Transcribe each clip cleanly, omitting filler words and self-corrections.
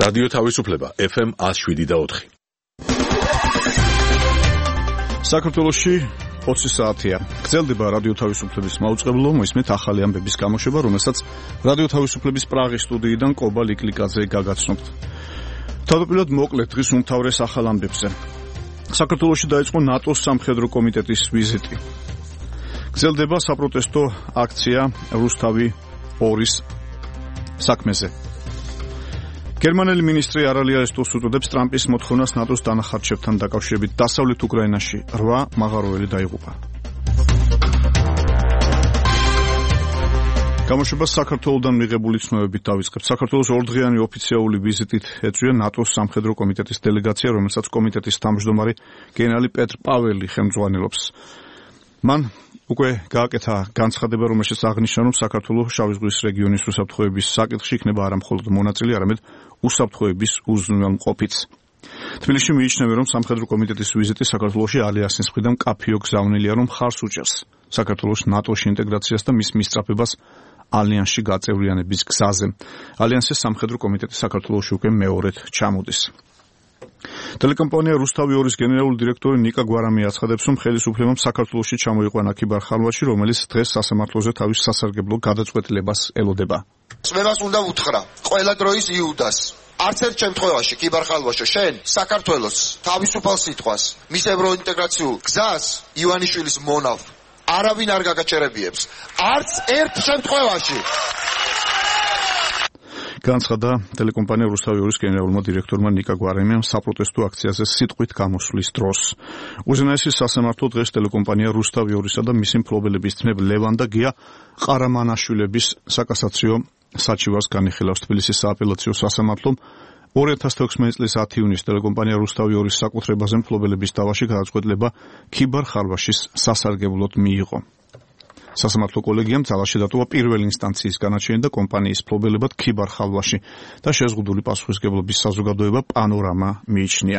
რადიო თავისუფლება FM 107.4. საქართველოში 20 საათია. გრძელდება რადიო თავისუფლების მაუწყებლო, მოისმენთ ახალი ამბების გამოშვება, რომელსაც რადიო თავისუფლების პრაღის სტუდიიდან კობა ლიკლიკაძე გაგაცნობთ. თავდაპირველად მოკლედ დღის უმთავრეს ახალ ამბებზე. საქართველოში დაიწყო ნატოს სამხედრო კომიტეტის ვიზიტი. გრძელდება საპროტესტო აქცია რუსთავი 2-ის საქმეზე. გერმანელი მინისტრი არალი არესტოს უწოდებს ტრამპის მოთხოვნას ნატოს დანახარჯებთან დაკავშირებით. დასავლეთ უკრაინაში 8 მაღაროელი დაიღუპა. გამოშვებას საქართველოსთან მიღებული ცნობებით დავიწყებთ. საქართველოს ორდღიანი ოფიციალური ვიზიტით ეწვია ნატოს სამხედრო კომიტეტის დელეგაცია, რომელსაც კომიტეტის თავმჯდომარე გენერალი პეტრ პაველი ხელმძღვანელობს. მან უკვე გააკეთა განცხადება, რომელშიც აღნიშნა, რომ საქართველოს შავი ზღვის რეგიონის უსაფრთხოების საკითხში იქნება არა მხოლოდ მონაწილე, არამედ უსაფრთხოების უზრუნველმყოფიც. თბილისში მიიჩნევა, რომ სამხედრო კომიტეტის ვიზიტი საქართველოში ალიანსის მხრიდან მკაფიო გზავნილია, რომ მხარს უჭერს საქართველოს ნატოში ინტეგრაციას და მის მისწრაფებას ალიანსში გაწევრიანების გზაზე. ალიანსის სამხედრო კომიტეტი საქართველოში უკვე მეორედ ჩამოდის. ტელეკომპანია რუსთავი 2-ის გენერალური დირექტორი ნიკა გვარამი აცხადებს, რომ ხელისუფლებამ საქართველოში ჩამოიყვანა ქიბარ ხარვაში, რომელიც დღეს სასამართლოზე თავის სასარგებლო გადაწყვეტილებას ელოდება. წმენას უნდა უთხრა ყველა დროის იუდას. არც ერთ შემთხვევაში ქიბარ ხარვაშო შენ საქართველოს თავისუფალ სიტყვას, მის ევროინტეგრაციულ გზას ივანიშვილის მონავ არავინ არ გაგაჩერებიებს. არც ერთ შემთხვევაში. განცხადა ტელეკომპანია რუსთავი 2-ის გენერალურმა დირექტორმა ნიკა გვარამიამ საპროტესტო აქციაზე სიტყვით გამოსვლის დროს. უზენაესი სასამართლო დღეს ტელეკომპანია რუსთავი 2-ისა და მისი მფლობელების ძმებ ლევან და გია ყარამანაშვილების საკასაციო საჩივარს განიხილავს. თბილისის სააპელაციო სასამართლომ 2016 წლის 10 ივნისს ტელეკომპანია რუსთავი 2-ის საკუთრებაზე მფლობელების დავაში გადაწყვეტილება ქიბარ ხარვაშის სასარგებლოდ მიიღო. სასამართლო კოლეგიამ ძალაში დატოვა პირველი ინსტანციის განაჩენი და კომპანიის მფლობელებად ქიბარ ხარვაში და შეზღუდული პასუხისმგებლობის საზოგადოება პანორამა მიიჩნია.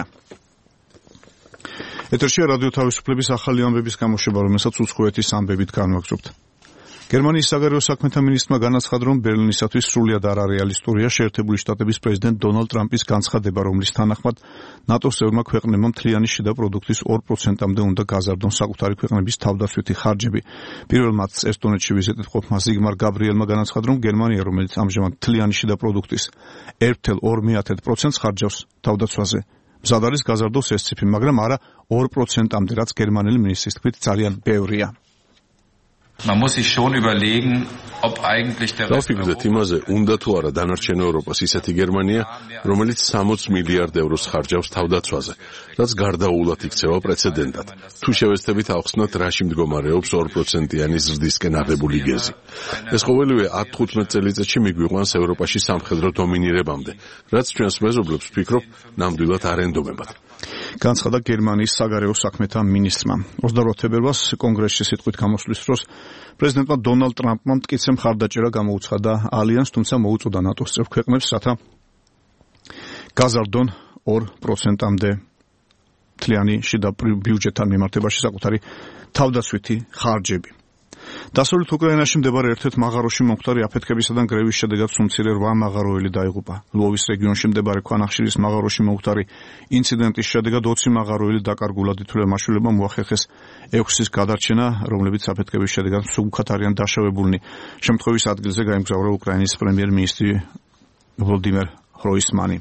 ეთერშია რადიო თავისუფლების ახალი ამბების გამოშვება, რომელსაც უცხოეთის ამბებით განვაგრძობთ. გერმანიის საგარეო საქმეთა მინისტრმა განაცხადა, რომ ბერლინისათვის სრულიად არარეალისტურია შეერთებული შტატების პრეზიდენტ დონალდ ტრამპის განცხადება, რომლის თანახმად ნატოს წევრმა ქვეყნებმა მთლიანი შიდა პროდუქტის 2%-მდე უნდა გაზარდონ საკუთარი ქვეყნების თავდაცვითი ხარჯები. პირველ მათს ესტონეთში ვიზიტით ყოფმა ზიგმარ გაბრიელმა განაცხადა, რომ გერმანია, რომელიც ამჟამად მთლიანი შიდა პროდუქტის 1,2% ხარჯავს თავდაცვაზე, მზად არის გაზარდოს ეს ციფრი, მაგრამ არა 2%-მდე, რაც გერმანელი მინისტრის თქმით ძალიან ბევრია. Man muss sich schon überlegen, ob eigentlich der დავფიქრდეთ იმაზე, უნდა თუ არა დანარჩენ ევროპას ისეთი გერმანია, რომელიც 60 მილიარდ ევროს ხარჯავს თავდაცვაზე, რაც გარდაუულად იქცევა პრეცედენტად. თუ შევეცდებით ავხსნათ, რაში მდგომარეობს 2%-იანი ზრდისკენ აღებული გეზი. ეს ყოველივე 10-15 წელიწადში მიგვიყვანს ევროპაში სამხედრო დომინირებამდე, რაც ჩვენს მეზობლებს ვფიქრობ, ნამდვილად არ ენდობებათ. განცხადა გერმანიის საგარეო საქმეთა მინისტრმა. 28 თებერვალს კონგრესში სიტყვით გამოსვლის დროს პრეზიდენტმა დონალდ ტრამპმა მტკიცე მხარდაჭერა გამოუცხადა ალიანსს, თუმცა მოუწოდა ნატოს წევრ ქვეყნებს, რათა გაზარდონ 2%-მდე მთლიანი შიდა ბიუჯეტთან მიმართებაში საკუთარი თავდაცვითი ხარჯები. დასავლეთ უკრაინაში მდებარე ერთ-ერთ მაღაროში მომხდარი აფეთქებისა და გრევის შედეგად სუმცირე 8 მაღაროელი დაიღუპა. ლვოვის რეგიონში მდებარე ქვანახშირის მაღაროში მომხდარი ინციდენტის შედეგად 20 მაღაროელი დაკარგულად ითვლება. მაშველებმა მოახერხეს 6-ის გადარჩენა, რომლებიც აფეთქების შედეგად მსუბუქად არიან დაშავებულნი. შემთხვევის ადგილზე გაემგზავრა უკრაინის პრემიერ-მინისტრი ვლოდიმერ ხროისმანი.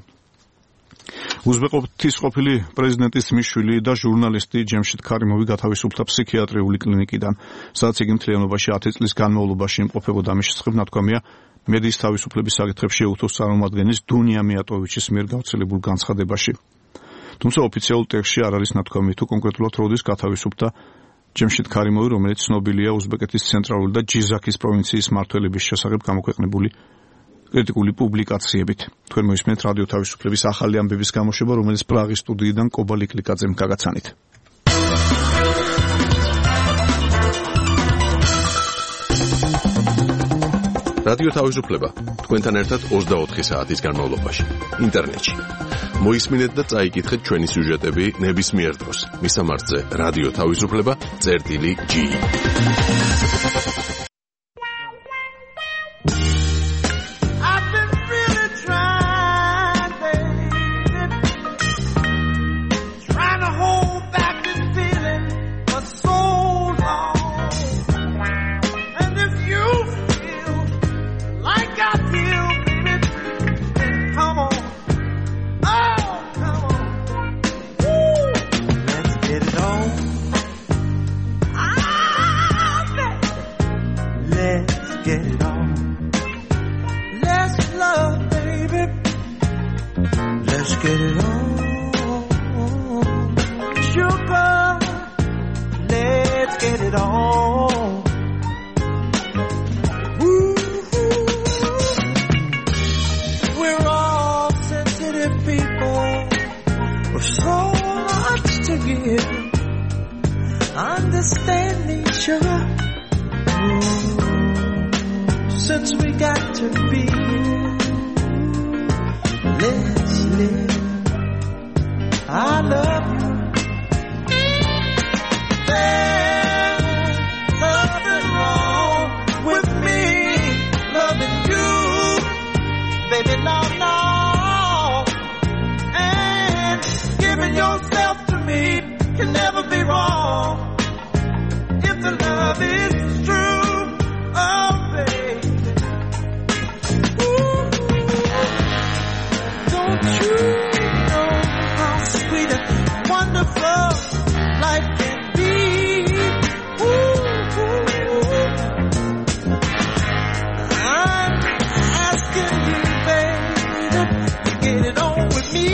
უზბეკეთის ყოფილი პრეზიდენტის ძმისშვილი და ჟურნალისტი ჯემშიდ ქარიმოვი გათავისუფლდა ფსიქიატრიული კლინიკიდან, სადაც იგი მთლიანობაში 10 წლის განმავლობაში იმყოფებოდა. ამის შესახებ ნათქვამია მედიის თავისუფლების საკითხებში ეუთოს წარმომადგენლის დუნია მიატოვიჩის მიერ გავრცელებულ განცხადებაში. თუმცა ოფიციალურ ტექსტში არ არის ნათქვამი, თუ კონკრეტულად როდის გათავისუფლდა ჯემშიდ ქარიმოვი, რომელიც ცნობილია უზბეკეთის ცენტრალური და ჯიზაქის პროვინციის მმართველების შესახებ გამოქვეყნებული კრიტიკული პუბლიკაციებით. თქვენ მოისმენთ რადიო თავისუფლების ახალი ამბების გამოშვება, რომელიც პრაღის სტუდიიდან კობა ლიკლიკაძემ გაგაცანით. რადიო თავისუფლება თქვენთან ერთად 24 საათის განმავლობაში ინტერნეტში. მოისმინეთ და წაიკითხეთ ჩვენი სიუჟეტები ნებისმიერ დროს. მისამართზე რადიო თავისუფლება.g get it on. Let's love, baby. Let's get it on. Sugar, let's get it on. Woo. We're all sensitive people with so much to give. Understand each other. Since we got to be here, let's live. I love you. There's nothing wrong with me loving you, baby. No, no. And giving yourself to me can never be wrong if the love is true. Oh, baby. Ooh. Don't you know how sweet and wonderful life can be? Ooh. I'm asking you, baby, to get it on with me.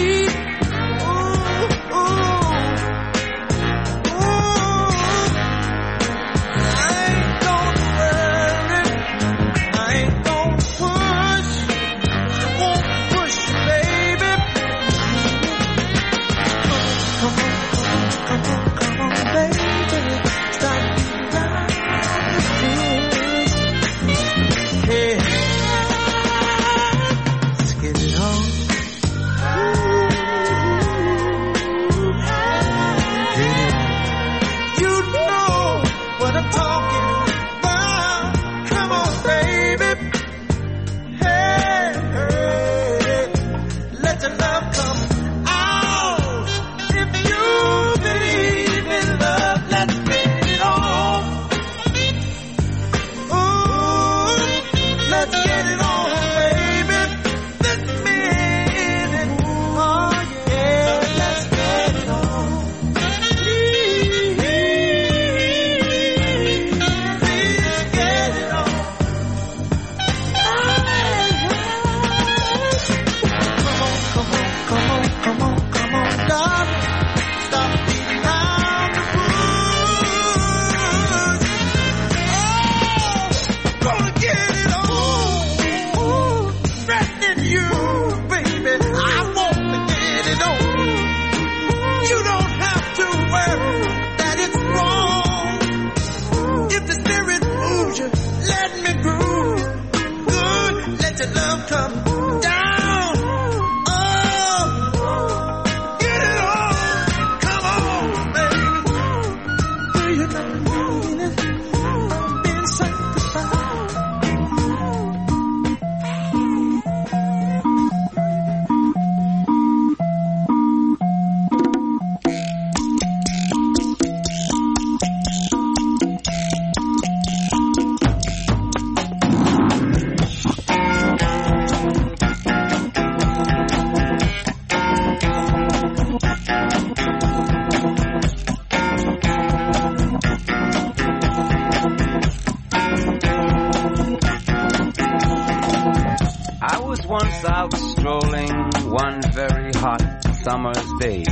Once out strolling one very hot summer's day,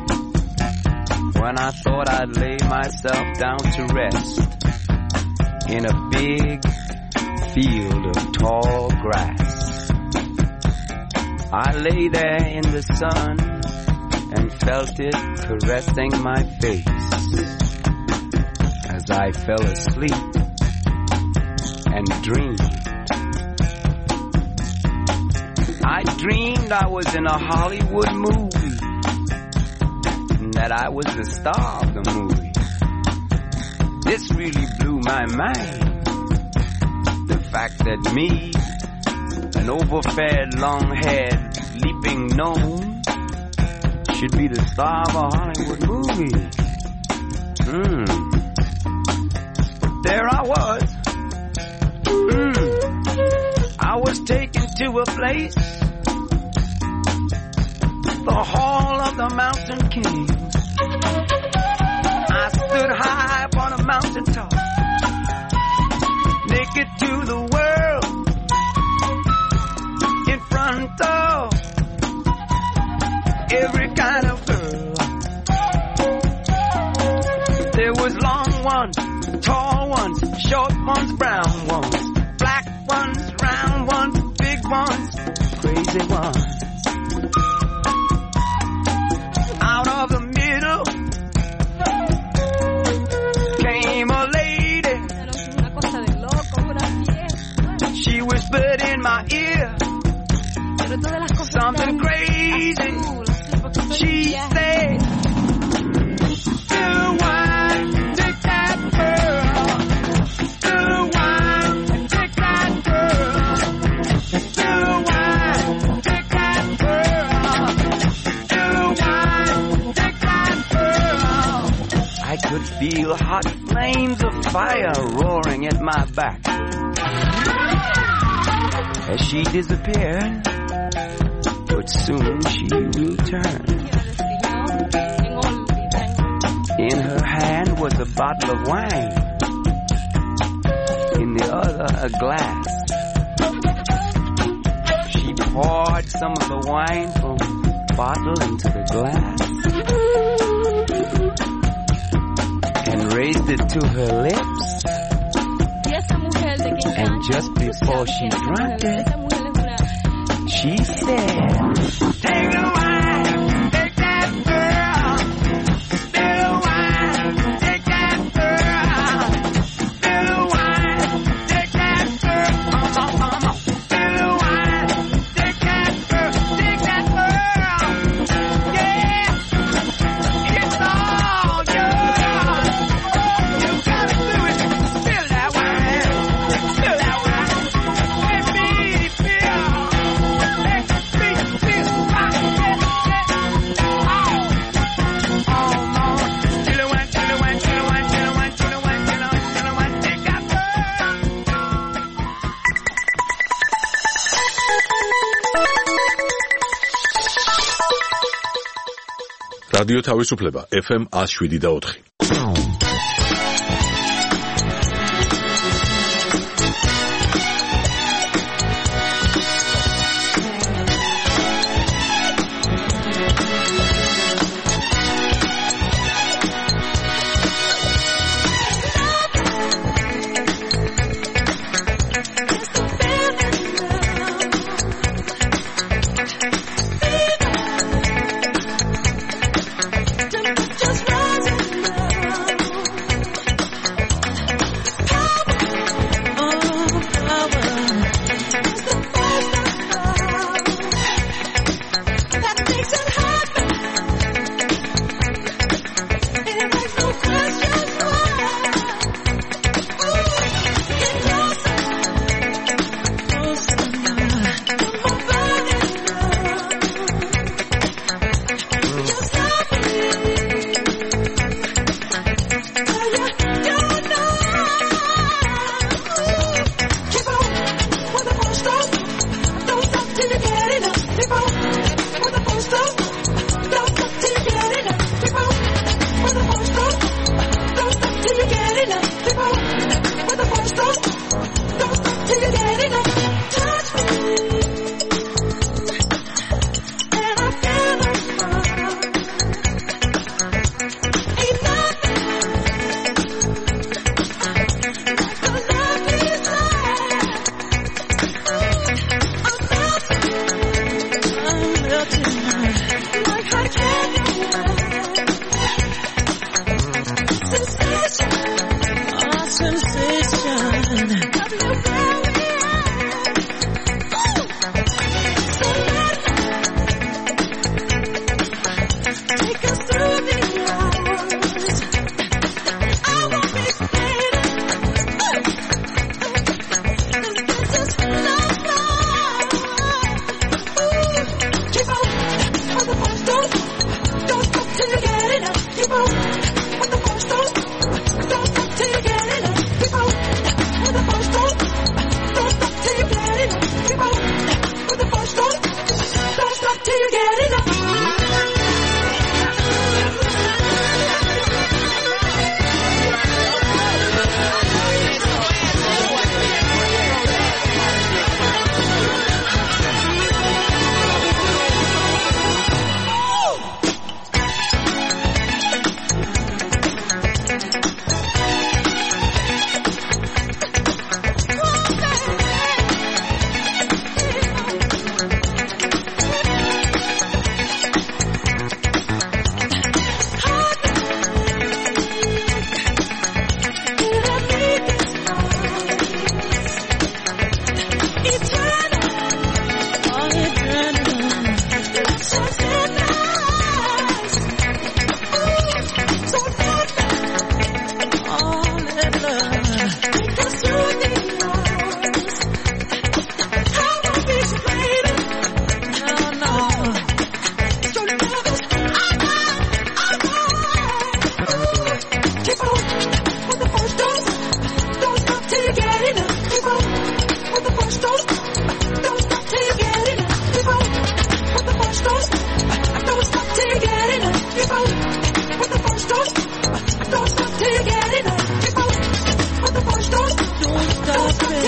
when I thought I'd lay myself down to rest in a big field of tall grass. I lay there in the sun and felt it caressing my face as I fell asleep and dreamed. I dreamed I was in a Hollywood movie, and that I was the star of the movie. This really blew my mind. The fact that me, an overfed, long-haired, leaping gnome, should be the star of a Hollywood movie. But there I was. I was taken to a place, the Hall of the Mountain King. I stood high upon a mountain top, naked to short ones, brown ones, black ones, round ones, big ones, crazy ones. Out of the middle came a lady. She whispered in my ear something crazy. She said, "Still wine, take that girl. Still wine, take that girl. Still wine, take that girl. Still wine, take that girl." I could feel hot flames of fire roaring at my back. As she disappeared, but soon she returned. In her hand was a bottle of wine, in the other a glass. She poured some of the wine from the bottle into the glass and raised it to her lips. And just before she drank it, she said, "Take the wine, take that girl. Still wine, take that girl. Still wine, take that girl. Come on. Still wine, take that girl, take that girl. Yeah, it's all yours. You gotta do it. Spill that wine, spill that wine. Let me feel. რადიო თავისუფლება FM 107.4. Just rising.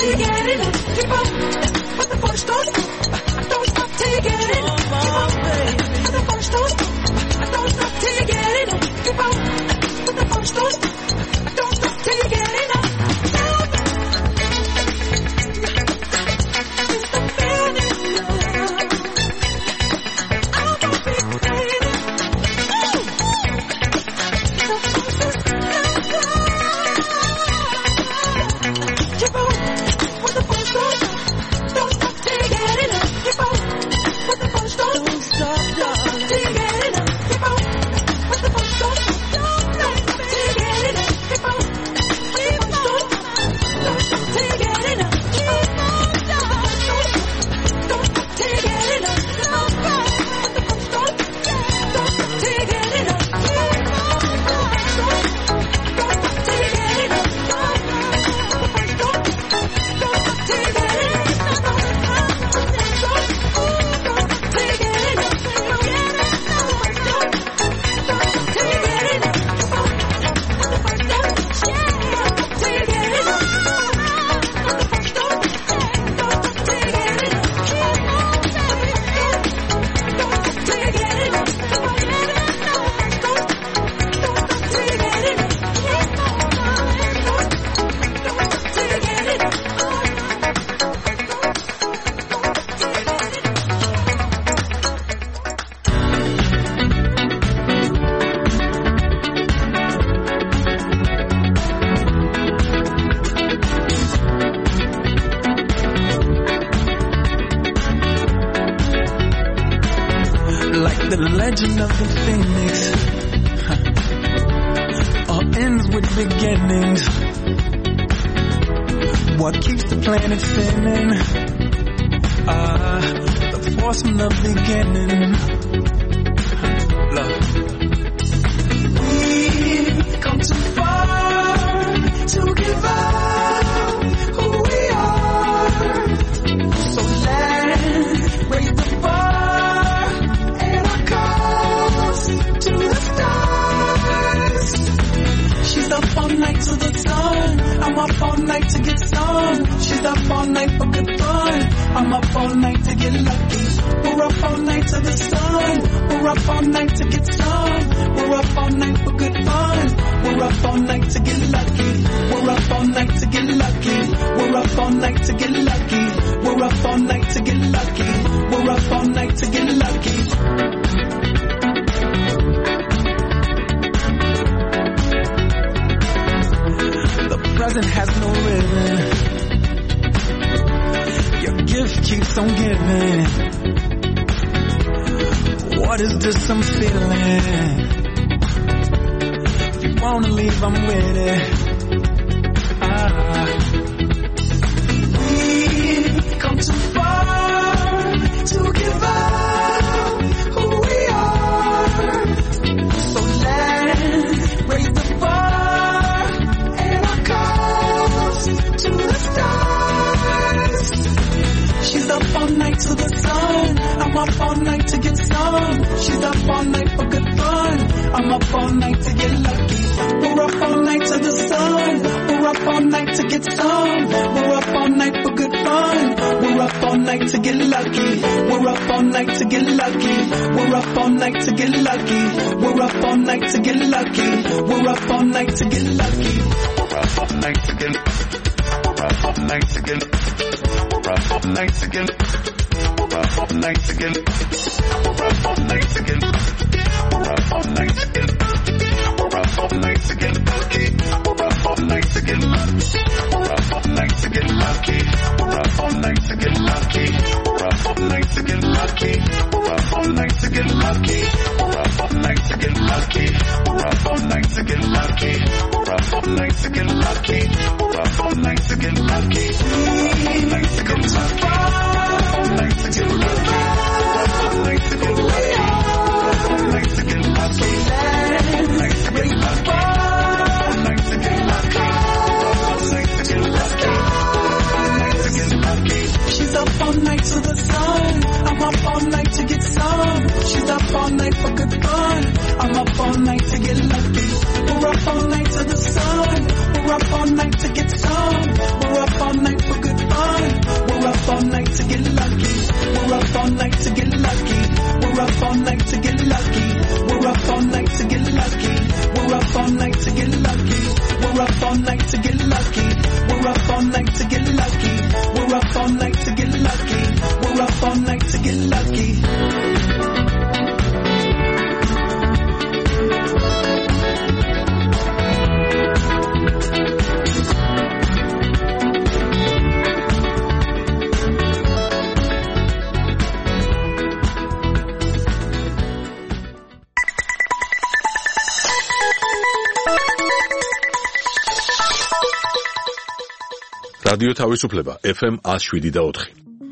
till you get enough. Keep on, but the push don't stop. Don't stop till you get enough. Keep on, but the push don't stop. Don't stop till you get enough. Keep on, but the push don't stop. Don't stop till you get enough. The legend of the phoenix all ends with beginnings. What keeps the planet spinning? The force from the beginning. Love. We've come too far to give up who we are. So let's raise the bar. She's up all night to the sun. I'm up all night to get some. She's up all night for good fun. I'm up all night to get lucky. We're up all night to the sun. We're up all night to get some. We're up all night for good fun. We're up all night to get lucky. We're up all night to get lucky. We're up all night to get lucky. We're up all night to get lucky. We're up all night to get lucky. Present has no ribbon. Your gift keeps on giving. What is this I'm feeling? If you wanna leave, I'm with it. We've come too far to give up who we are. So let's raise the bar. To the stars. She's up all night to the sun. I'm up all night to get some. She's up all night for good fun. I'm up all night to get lucky. We're up all night to the sun. We're up all night to get some. We're up all night for good fun. We're up all night to get lucky. We're up all night to get lucky. We're up all night to get lucky. We're up all night to get lucky. We're up all night to get lucky. We're up all night to get lucky. Up all night again. Up all night again. Up all night again. Up all night again. Up all night again. Up all night again. Up all night again. Up all night again. Lucky. Up all night again. Lucky. Up all night again. Lucky. Up all night again. Lucky. Up all night again. Lucky. Up all night again. Lucky. Up all night again. Lucky. Up all night again. Lucky. All night to get lucky. All night to get lucky. All night to get lucky. All night to get lucky. All night to get lucky. All night to get lucky. All night to get lucky. All night to get lucky. She's up all night to the sun. I'm up all night to get some. She's up all night for good fun. I'm up all night to get lucky. We're up all night to the sun. We're up all night to get some. We're up all night for good fun. რადიო თავისუფლება FM 107.4.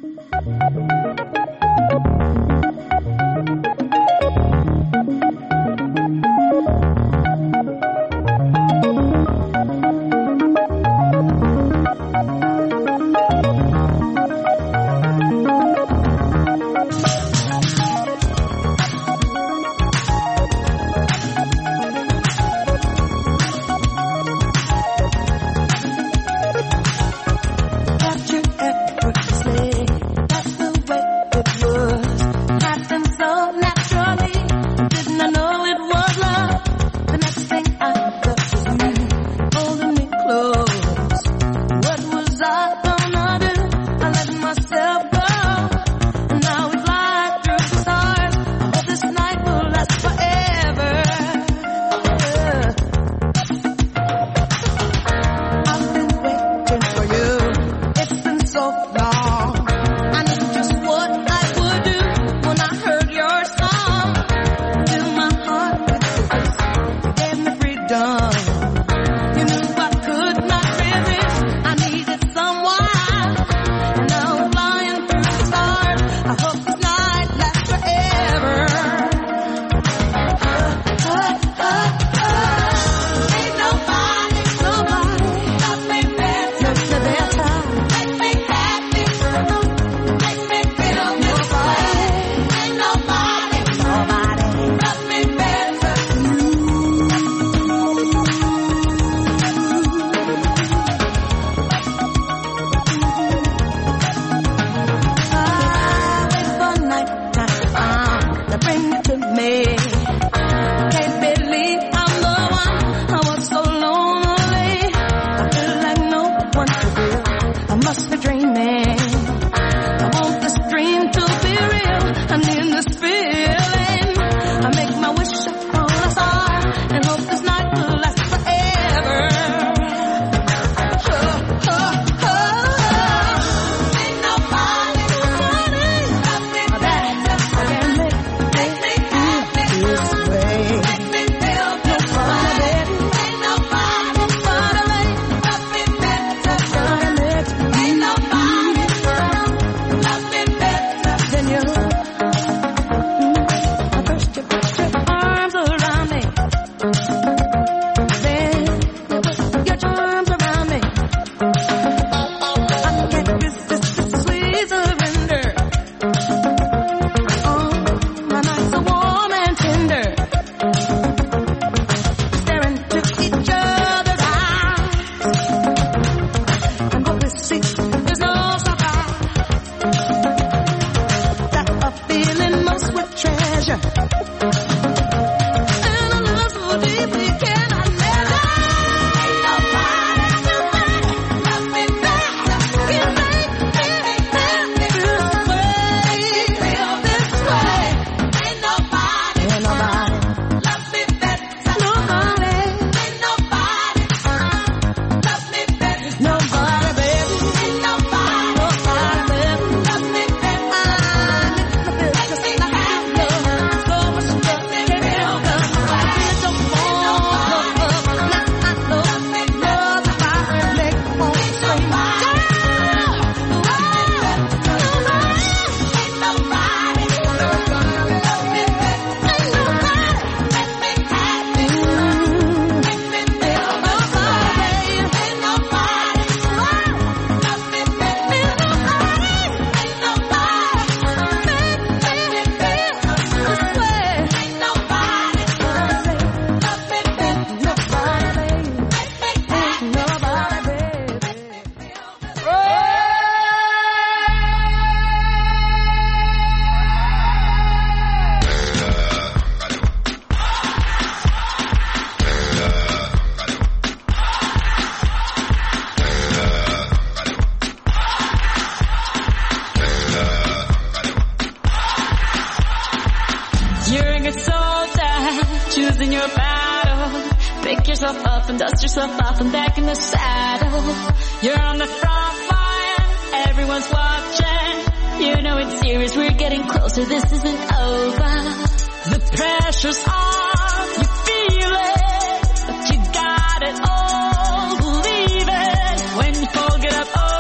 yourself up and dust yourself off and back in the saddle. You're on the front line, everyone's watching. You know it's serious, we're getting closer, this isn't over. The pressure's on, you feel it, but you got it all, believe it. When you fall, get up, oh.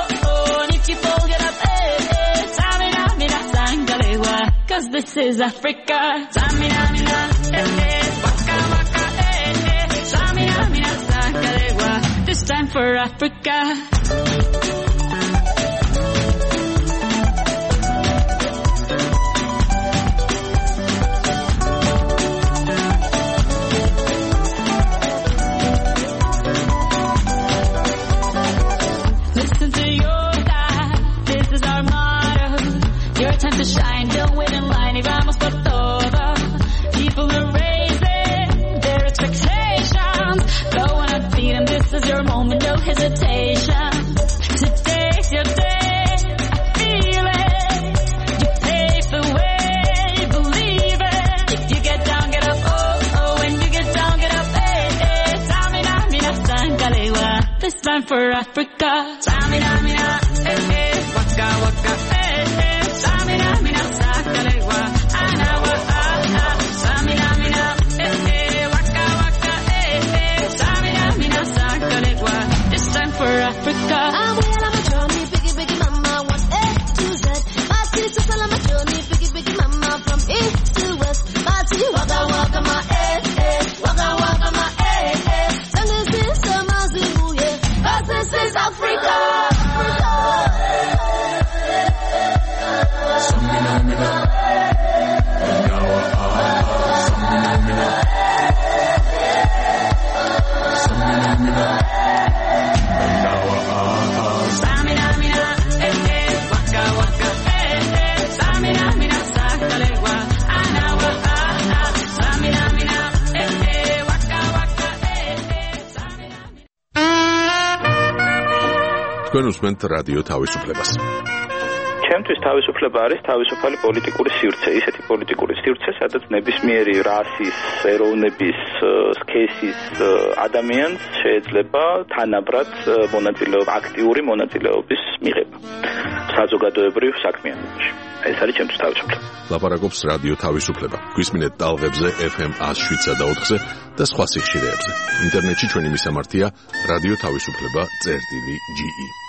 this is Africa. Samina, mina, waka, waka, Samina, mina, sakalewa. This time for Africa. Listen to your God, this is our motto. Your time to shine, don't wait in line, y vamos por todo. People are raising their expectations. Go on and feed them, this is your moment, no hesitation. Today's your day, I feel it. You pave the way, believe it. If you get down, get up, oh, oh. When you get down, get up, hey, hey. Samina, mina, sangalewa. This time for Africa. Samina, mina, waka, waka, Samina, mina, sakalewa. Anawa, Samina, mina, waka, waka, Samina, mina, sakalewa. This time for Africa. I'm well on my journey, biggie, biggie mama, one A to Z. My sister's all on my journey, biggie, biggie mama, from east to west. My city, waka, waka, my waka, waka, my Sing this is my Zulu, yeah. 'Cause this is Africa. Samina, mina, waka, waka, Samina, mina, sakalewa. Anawa, Samina, mina, waka, waka, Samina, mina. თქვენ უსმენთ რადიო თავისუფლებას. ჩემთვის თავისუფლება არის თავისუფალი პოლიტიკური სივრცე, ისეთი პოლიტიკური სივრცე, სადაც ნებისმიერი რასის, ეროვნების, სქესის ადამიანს შეიძლება თანაბრად აქტიური მონაწილეობის მიღება საზოგადოებრივ საქმიანობაში. ეს არის ჩემთვის თავისუფლება. ლაპარაკობს რადიო თავისუფლება. გვისმინეთ ტალღებზე FM 107-ზე და 4-ზე და სხვა სიხშირეებზე. ინტერნეტში ჩვენი მისამართია რადიო თავისუფლება.ge